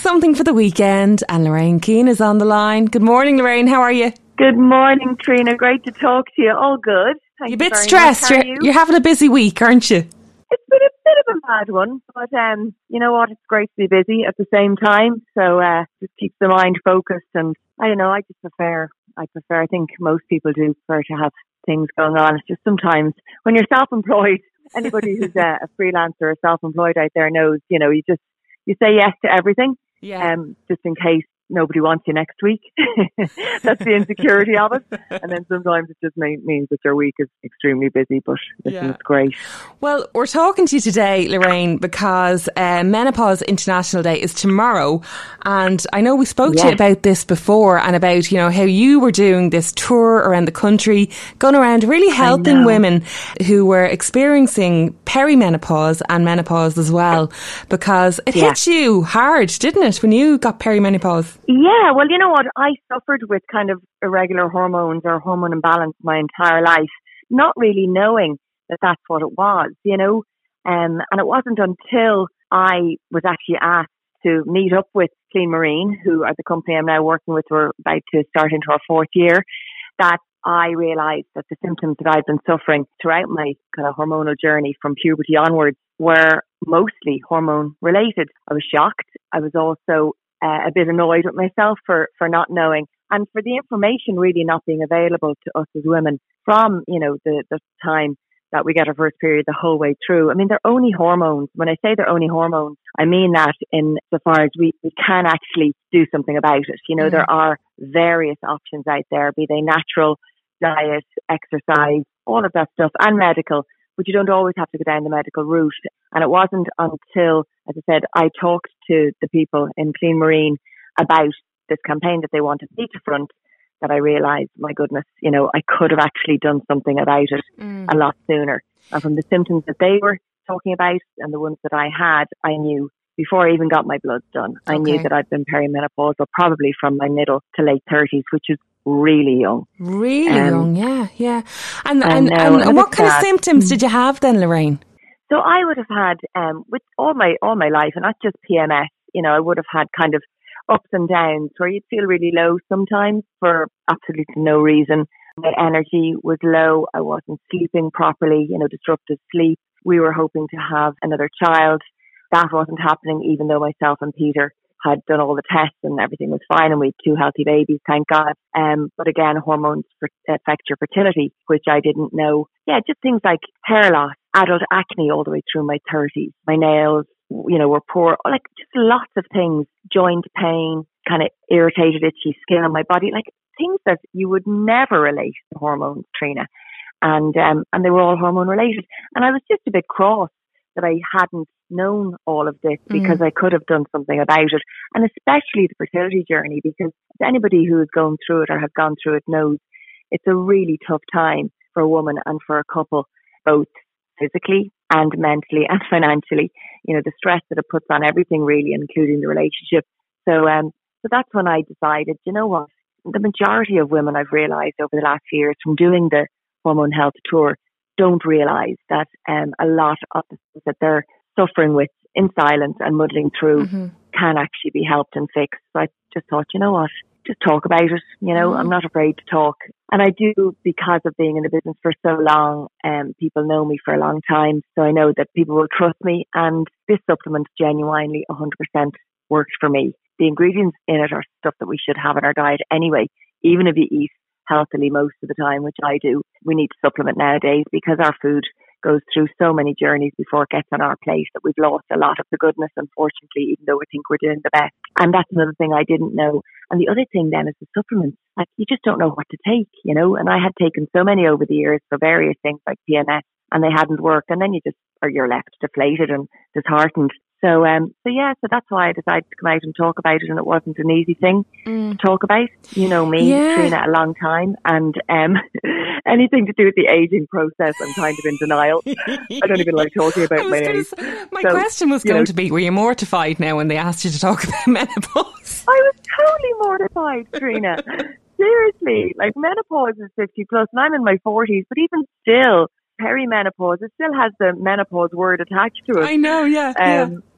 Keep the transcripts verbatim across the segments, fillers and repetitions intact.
something for the weekend, and Lorraine Keane is on the line. Good morning, Lorraine. How are you? Good morning, Trina. Great to talk to you. All good. Thank You're a you bit very stressed. much. How You're, are you? you're having a busy week, aren't you? It's been a bit of a mad one, but um, you know what? It's great to be busy at the same time. So uh, just keeps the mind focused. And I don't know. I just prefer. I prefer. I think most people do prefer to have things going on. It's just sometimes when you're self-employed. Anybody who's a, a freelancer or self-employed out there knows. You know, you just you say yes to everything. Yeah. Um, just in case nobody wants you next week. That's the insecurity of it. And then sometimes it just may, means that your week is extremely busy, but listen, Yeah. it's great. Well, we're talking to you today, Lorraine, because uh, Menopause International Day is tomorrow. And I know we spoke Yes. to you about this before and about, you know, how you were doing this tour around the country, going around really helping women who were experiencing perimenopause and menopause as well, because it Yeah. hit you hard, didn't it, when you got perimenopause? Yeah, well, you know what? I suffered with kind of irregular hormones or hormone imbalance my entire life, not really knowing that that's what it was, you know. Um, and it wasn't until I was actually asked to meet up with Clean Marine, who are the company I'm now working with. We're about to start into our fourth year, that I realised that the symptoms that I've been suffering throughout my kind of hormonal journey from puberty onwards were mostly hormone related. I was shocked. I was also Uh, a bit annoyed with myself for, for not knowing, and for the information really not being available to us as women from, you know, the, the time that we get our first period the whole way through. I mean, they're only hormones. When I say they're only hormones, I mean that in so far as we, we can actually do something about it. You know, mm. there are various options out there, be they natural, diet, exercise, all of that stuff, and medical. But you don't always have to go down the medical route. And it wasn't until, as I said, I talked to the people in Clean Marine about this campaign that they wanted me to front, that I realised, my goodness, you know, I could have actually done something about it mm. a lot sooner. And from the symptoms that they were talking about and the ones that I had, I knew before I even got my bloods done, I okay. knew that I'd been perimenopausal probably from my middle to late thirties, which is really young. Really um, young, yeah, yeah. And I and, know, and, and what kind sad. of symptoms did you have then, Lorraine? So I would have had, um, with all my all my life, and not just P M S, you know, I would have had kind of ups and downs where you'd feel really low sometimes for absolutely no reason. My energy was low. I wasn't sleeping properly, you know, disrupted sleep. We were hoping to have another child. That wasn't happening, even though myself and Peter had done all the tests and everything was fine, and we had two healthy babies, thank God. Um, but again, hormones affect your fertility, which I didn't know. Yeah, just things like hair loss, adult acne all the way through my thirties. My nails, you know, were poor. Like just lots of things. Joint pain, kind of irritated, itchy skin on my body, like things that you would never relate to hormones, Trina. And um, and they were all hormone related. And I was just a bit cross that I hadn't known all of this, because mm. I could have done something about it. And especially the fertility journey, because anybody who has gone through it or has gone through it knows it's a really tough time for a woman and for a couple, both physically and mentally and financially. You know, the stress that it puts on everything really, including the relationship. So um, so that's when I decided, you know what, the majority of women I've realised over the last few years from doing the Hormone Health Tour don't realise that um, a lot of the things that they're suffering with in silence and muddling through mm-hmm. can actually be helped and fixed. So I just thought, you know what, just talk about it. You know, mm-hmm. I'm not afraid to talk. And I do, because of being in the business for so long, um, people know me for a long time. So I know that people will trust me. And this supplement genuinely one hundred percent works for me. The ingredients in it are stuff that we should have in our diet anyway, even if you eat healthily most of the time, which I do. We need to supplement nowadays because our food goes through so many journeys before it gets on our plate that we've lost a lot of the goodness, unfortunately, even though we think we're doing the best. And that's another thing I didn't know. And the other thing then is the supplements. Like, you just don't know what to take, you know, and I had taken so many over the years for various things like P M S, and they hadn't worked. And then you just, or you're left deflated and disheartened. So, um, so yeah, so that's why I decided to come out and talk about it, and it wasn't an easy thing mm. to talk about. You know me, yeah. Trina, a long time, and um, anything to do with the aging process, I'm kind of in denial. I don't even like talking about my age. Say, my so, question was going know, to be, were you mortified now when they asked you to talk about menopause? I was totally mortified, Trina. Seriously, like menopause is fifty plus, and I'm in my forties, but even still, perimenopause, it still has the menopause word attached to it. I know, yeah. Um, yeah.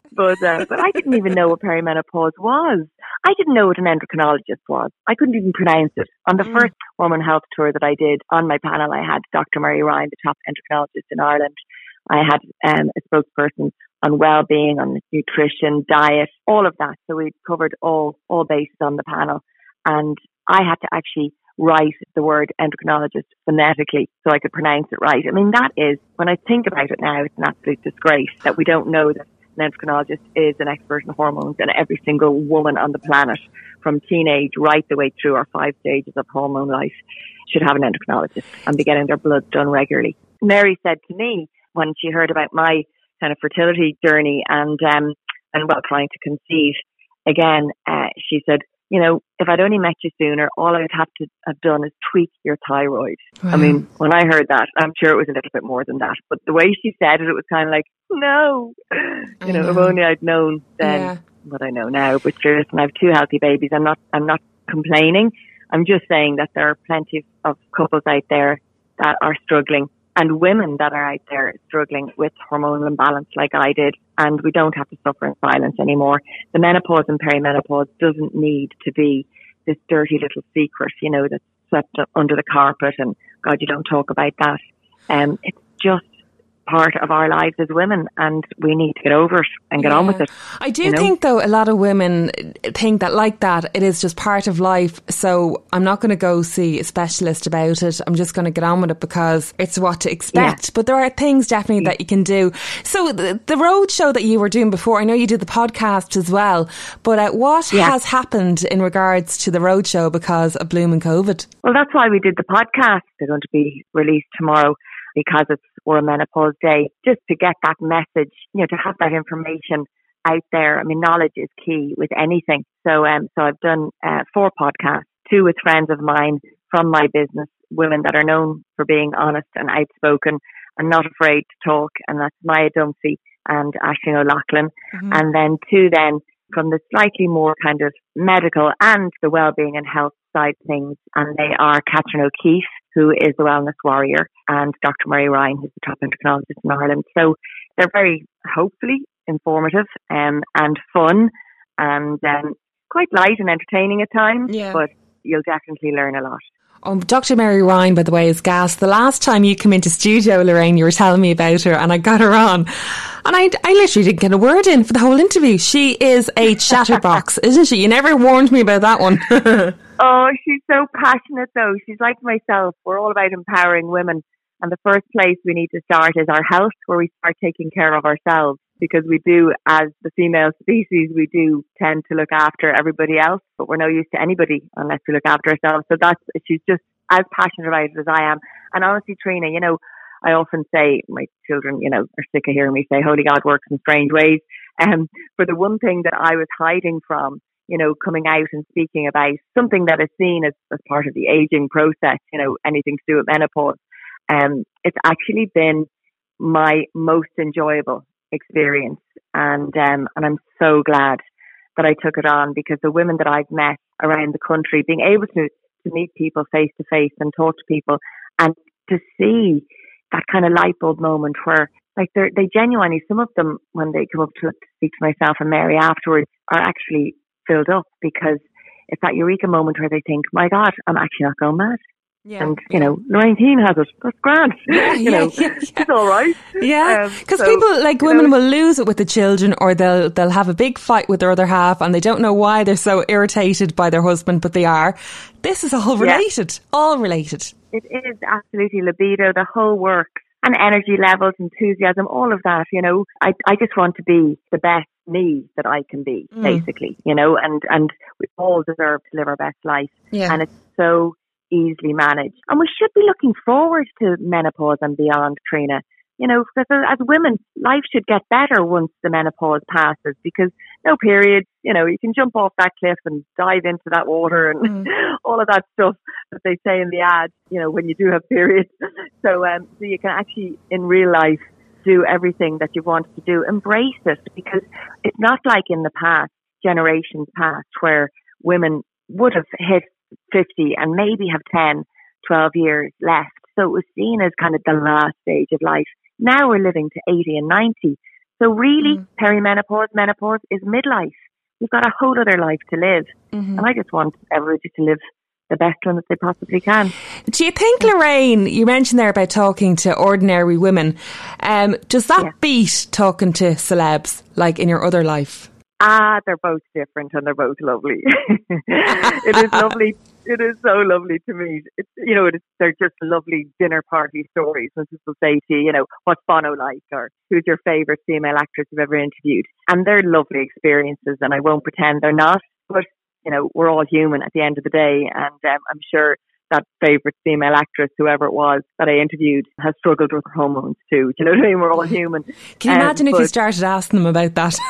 but uh, but I didn't even know what perimenopause was. I didn't know what an endocrinologist was. I couldn't even pronounce it. On the mm. first Woman Health Tour that I did, on my panel, I had Doctor Mary Ryan, the top endocrinologist in Ireland. I had um, a spokesperson on well-being, on nutrition, diet, all of that. So we covered all all bases on the panel. And I had to actually write the word endocrinologist phonetically so I could pronounce it right. I mean, that is, when I think about it now, it's an absolute disgrace that we don't know that an endocrinologist is an expert in hormones, and every single woman on the planet, from teenage right the way through our five stages of hormone life, should have an endocrinologist and be getting their blood done regularly. Mary said to me when she heard about my kind of fertility journey and um and well trying to conceive again, uh, she said, you know, if I'd only met you sooner, all I'd have to have done is tweak your thyroid. Wow. I mean, when I heard that, I'm sure it was a little bit more than that. But the way she said it, it was kind of like, no. You know, know, if only I'd known then yeah. what I know now. But sure, listen, I have two healthy babies. I'm not, I'm not complaining. I'm just saying that there are plenty of couples out there that are struggling, and women that are out there struggling with hormonal imbalance like I did, and we don't have to suffer in silence anymore. The menopause and perimenopause doesn't need to be this dirty little secret, you know, that's swept up under the carpet and God, you don't talk about that. Um, it's just part of our lives as women, and we need to get over it and get yeah. on with it. I do you know? think though a lot of women think that like that it is just part of life, so I'm not going to go see a specialist about it, I'm just going to get on with it because it's what to expect. Yeah. But there are things definitely yeah. that you can do. So the, the road show that you were doing before, I know you did the podcast as well, but uh, what yeah. has happened in regards to the road show because of blooming COVID? Well, that's why we did the podcast. They're going to be released tomorrow, because it's World Menopause Day, just to get that message, you know, to have that information out there. I mean, knowledge is key with anything. So, um, so I've done uh, four podcasts, two with friends of mine from my business, women that are known for being honest and outspoken and not afraid to talk, and that's Maya Dunphy and Aisling O'Loughlin. Mm-hmm. And then two then from the slightly more kind of medical and the well-being and health side of things, and they are Catherine O'Keefe, who is the wellness warrior, and Doctor Mary Ryan, who's the top endocrinologist in Ireland. So they're very, hopefully, informative um, and fun, and um, quite light and entertaining at times, yeah. but you'll definitely learn a lot. Oh, Doctor Mary Ryan, by the way, is gas. The last time you came into studio, Lorraine, you were telling me about her, and I got her on, and I, I literally didn't get a word in for the whole interview. She is a chatterbox, isn't she? You never warned me about that one. Oh, she's so passionate, though. She's like myself. We're all about empowering women, and the first place we need to start is our health, where we start taking care of ourselves. Because we do, as the female species, we do tend to look after everybody else, but we're no use to anybody unless we look after ourselves. So that's, she's just as passionate about it as I am. And honestly, Trina, you know, I often say, my children, you know, are sick of hearing me say, holy God works in strange ways. Um, for the one thing that I was hiding from, you know, coming out and speaking about something that is seen as, as part of the aging process, you know, anything to do with menopause, um, it's actually been my most enjoyable experience, and um, and I'm so glad that I took it on, because the women that I've met around the country, being able to to meet people face to face and talk to people, and to see that kind of light bulb moment where, like, they they genuinely, some of them when they come up to speak to myself and Mary afterwards, are actually filled up, because it's that eureka moment where they think, my God, I'm actually not going mad. Yeah, and, you yeah. know, Lorraine Keane has it. That's grand. Yeah, you know, yeah, yeah, yeah. It's all right. Yeah, because um, so, people, like, women know, will lose it with the children, or they'll they'll have a big fight with their other half, and they don't know why they're so irritated by their husband, but they are. This is all related. Yeah. All related. It is absolutely libido, the whole works, and energy levels, enthusiasm, all of that. You know, I I just want to be the best me that I can be, mm. basically. You know, and and we all deserve to live our best life. Yeah, and it's so easily managed, and we should be looking forward to menopause and beyond, Trina, you know, because as women, life should get better once the menopause passes, because no periods, you know, you can jump off that cliff and dive into that water and mm. all of that stuff that they say in the ad, you know, when you do have periods. So um so you can actually in real life do everything that you wanted to do. Embrace it, because it's not like in the past, generations past, where women would have hit fifty and maybe have ten, twelve years left. So it was seen as kind of the last stage of life. Now we're living to eighty and ninety. So really, mm. perimenopause, menopause is midlife. You've got a whole other life to live. Mm-hmm. And I just want everybody to live the best one that they possibly can. Do you think, Lorraine, you mentioned there about talking to ordinary women, um, does that yeah. beat talking to celebs, like in your other life? Ah, they're both different and they're both lovely. It is lovely. It is so lovely to meet. It's, you know, it's, they're just lovely dinner party stories when people say to you, you know, what's Bono like, or who's your favourite female actress you've ever interviewed? And they're lovely experiences, and I won't pretend they're not. But, you know, we're all human at the end of the day, and um, I'm sure that favourite female actress, whoever it was that I interviewed, has struggled with hormones too. Do you know what I mean? We're all human. Can you um, imagine if you started asking them about that?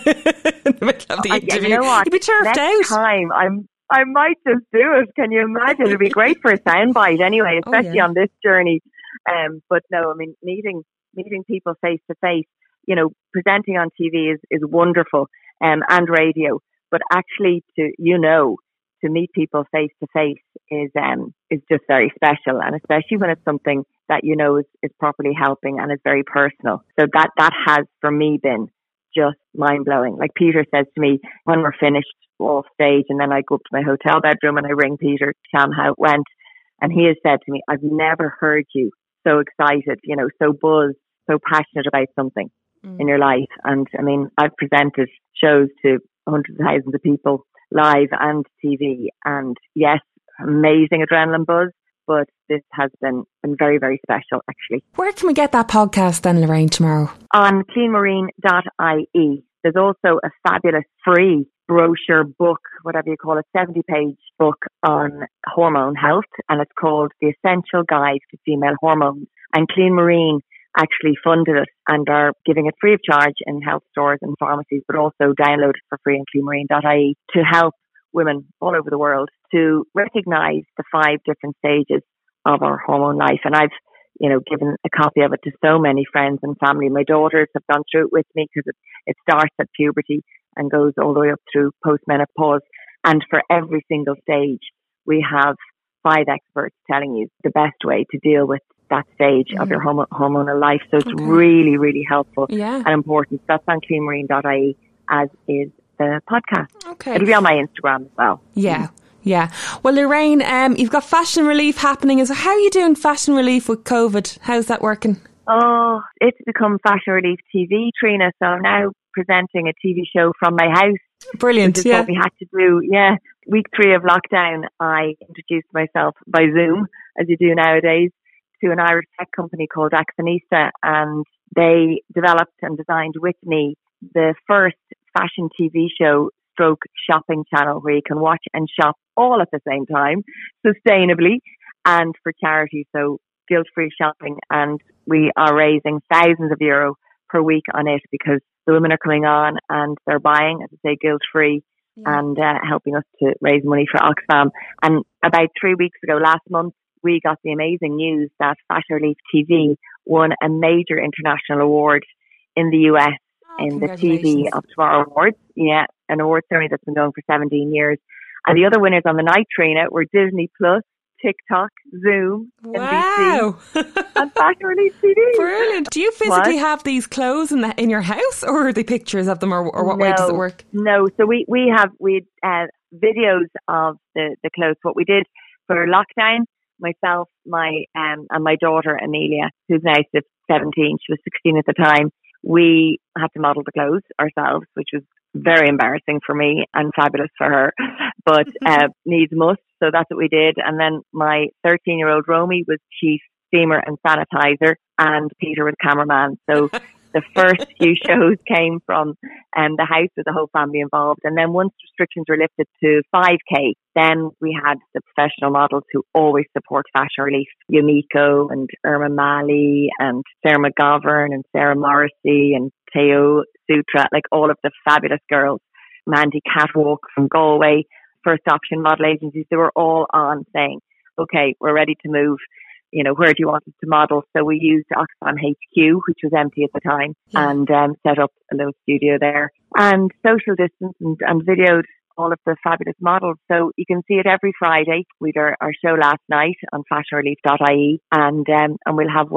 In the middle of the interview, you know what? You'd be turfed Next out. time, I'm, I might just do it. Can you imagine? It'd be great for a soundbite anyway, especially oh, yeah. on this journey. Um, but no, I mean, meeting meeting people face to face, you know, presenting on T V is, is wonderful, um, and radio. But actually, to you know, to meet people face to face is um is just very special, and especially when it's something that you know is, is properly helping and is very personal. So that that has for me been just mind blowing. Like Peter says to me when we're finished off stage, and then I go up to my hotel bedroom and I ring Peter to tell him how it went, and he has said to me, "I've never heard you so excited, you know, so buzzed, so passionate about something mm. in your life." And I mean, I've presented shows to hundreds of thousands of people, live and T V, and yes, amazing adrenaline buzz, but this has been, been very, very special actually. Where can we get that podcast then, Lorraine, tomorrow? On clean marine dot I E. There's also a fabulous free brochure book, whatever you call it, seventy page book on hormone health, and it's called The Essential Guide to Female Hormones. And Clean Marine actually funded it and are giving it free of charge in health stores and pharmacies, but also download it for free on clean marine dot I E to help women all over the world to recognise the five different stages of our hormone life. And I've, you know, given a copy of it to so many friends and family. My daughters have gone through it with me because it, it starts at puberty and goes all the way up through postmenopause. And for every single stage, we have five experts telling you the best way to deal with that stage mm. of your homo- hormonal life. So it's okay. really, really helpful yeah. and important. That's on clean marine dot I E, as is the podcast. Okay. It'll be on my Instagram as well. Yeah. Yeah. Well, Lorraine, um, you've got Fashion Relief happening. So how are you doing Fashion Relief with COVID? How's that working? Oh, it's become Fashion Relief T V, Trina. So I'm now presenting a T V show from my house. Brilliant. Which is yeah. what we had to do. Yeah. Week three of lockdown, I introduced myself by Zoom, as you do nowadays, to an Irish tech company called Axonista, and they developed and designed with me the first fashion T V show stroke shopping channel where you can watch and shop all at the same time, sustainably and for charity, so guilt-free shopping. And we are raising thousands of euro per week on it because the women are coming on and they're buying, as I say, guilt-free yeah. and uh, helping us to raise money for Oxfam. And about three weeks ago, last month, we got the amazing news that Fashion Relief T V won a major international award in the U S oh, in the T V of Tomorrow Awards. Yeah, an award ceremony that's been going for seventeen years. And the other winners on the night, Trina, were Disney Plus, TikTok, Zoom, wow. N B C, and Fashion Relief T V. Brilliant. Do you physically what? have these clothes in the, in your house, or are they pictures of them, or, or what no, way does it work? No, so we, we have we uh, videos of the, the clothes. What we did for lockdown, myself, my um, and my daughter Amelia, who's now seventeen, she was sixteen at the time, we had to model the clothes ourselves, which was very embarrassing for me and fabulous for her, but uh, needs must. So that's what we did. And then my thirteen-year-old Romy was chief steamer and sanitizer, and Peter was cameraman. So the first few shows came from um, the house with the whole family involved. And then once restrictions were lifted to five K, then we had the professional models who always support Fashion Relief, Yumiko and Irma Mali and Sarah McGovern and Sarah Morrissey and Teo Sutra, like all of the fabulous girls, Mandy Catwalk from Galway, First Option model agencies, they were all on saying, okay, we're ready to move. You know, where do you want us to model? So we used Oxfam H Q, which was empty at the time, yeah. and um, set up a little studio there and social distance and, and videoed all of the fabulous models. So you can see it every Friday. We did our, our show last night on fashion relief dot I E, and um, and we'll have one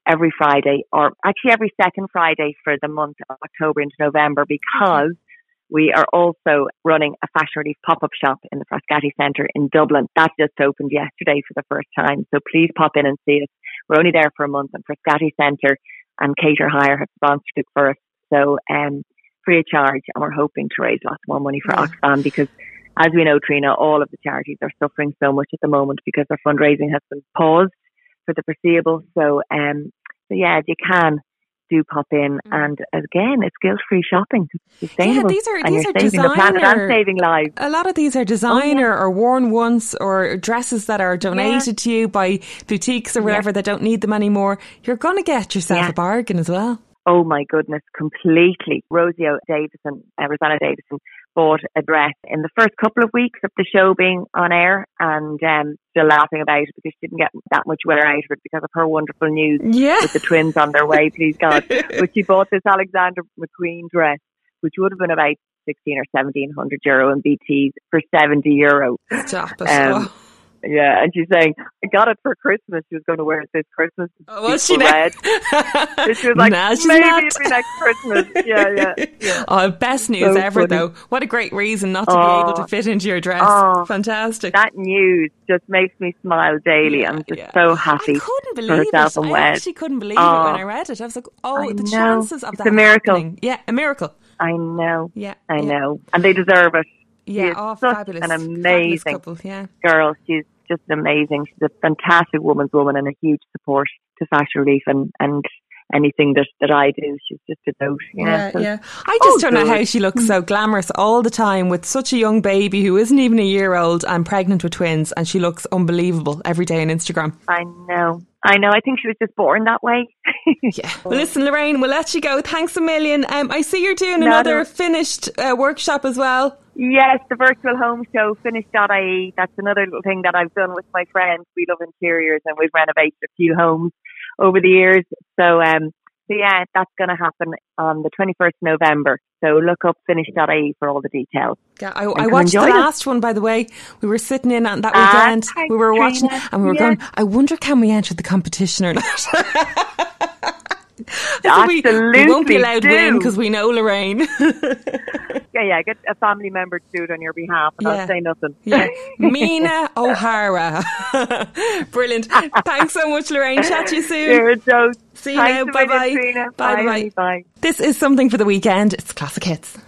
every Friday, or actually every second Friday for the month of October into November, because we are also running a Fashion Relief pop-up shop in the Frascati Centre in Dublin. That just opened yesterday for the first time. So please pop in and see us. We're only there for a month, and Frascati Centre and Cater Hire have sponsored it for us. So um, free of charge, and we're hoping to raise lots more money for yeah. Oxfam, because as we know, Trina, all of the charities are suffering so much at the moment because their fundraising has been paused for the foreseeable. So, um, so yeah, if you can, do pop in. Mm. And again, it's guilt-free shopping. It's sustainable. Yeah, these are, and these you're are saving designer, the planet and saving lives. A lot of these are designer oh, yeah. or worn once, or dresses that are donated yeah. to you by boutiques or whatever yeah. that don't need them anymore. You're going to get yourself yeah. a bargain as well. Oh my goodness, completely. Rosie Davison, uh, Rosanna Davison, bought a dress in the first couple of weeks of the show being on air, and um, still laughing about it because she didn't get that much wear out of it because of her wonderful news yeah. with the twins on their way, please God. But she bought this Alexander McQueen dress, which would have been about sixteen or seventeen hundred euro in B Ts, for seventy euro. Stop it. Um, oh. Yeah, and she's saying, I got it for Christmas. She was going to wear it this Christmas. Oh, was she red. So she was like, nah, maybe not. It'll be next Christmas. Yeah, yeah, yeah. Oh, best news so ever, funny. Though. What a great reason not to oh, be able to fit into your dress. Oh, fantastic. That news just makes me smile daily. Yeah, I'm just yeah. so happy I couldn't believe for herself it. and I Wes. actually couldn't believe oh, it when I read it. I was like, oh, I the know. chances of it's that a miracle. happening. Yeah, a miracle. I know. Yeah, I yeah. know. And they deserve it. Yeah, She's oh, such fabulous. an amazing fabulous couple, yeah. girl. She's just amazing. She's a fantastic woman's woman and a huge support to Fashion Relief and, and anything that, that I do. She's just a dote. You yeah, know? So, yeah. I just oh, don't good. know how she looks so glamorous all the time with such a young baby who isn't even a year old and pregnant with twins, and she looks unbelievable every day on Instagram. I know. I know. I think she was just born that way. Yeah. Well, listen, Lorraine, we'll let you go. Thanks a million. Um, I see you're doing no, another no. finished uh, workshop as well. Yes, the virtual home show, finish dot I E. That's another little thing that I've done with my friends. We love interiors and we've renovated a few homes over the years. So, um, so yeah, that's going to happen on the twenty-first of November. So look up finish dot I E for all the details. Yeah, I, I watched the last it. one, by the way. We were sitting in on that ah, weekend. We were watching Trina. and we were yeah. going, I wonder can we enter the competition or not? Absolutely, we, we won't be allowed do. to win because we know Lorraine. yeah, yeah, get a family member to do it on your behalf, and yeah. I'll say nothing. Yeah, Mina O'Hara. Brilliant. Thanks so much, Lorraine. Chat to you soon. You're a joke. See you Thanks now. Bye bye. Bye bye. Bye bye. This is Something for the Weekend. It's Classic Hits.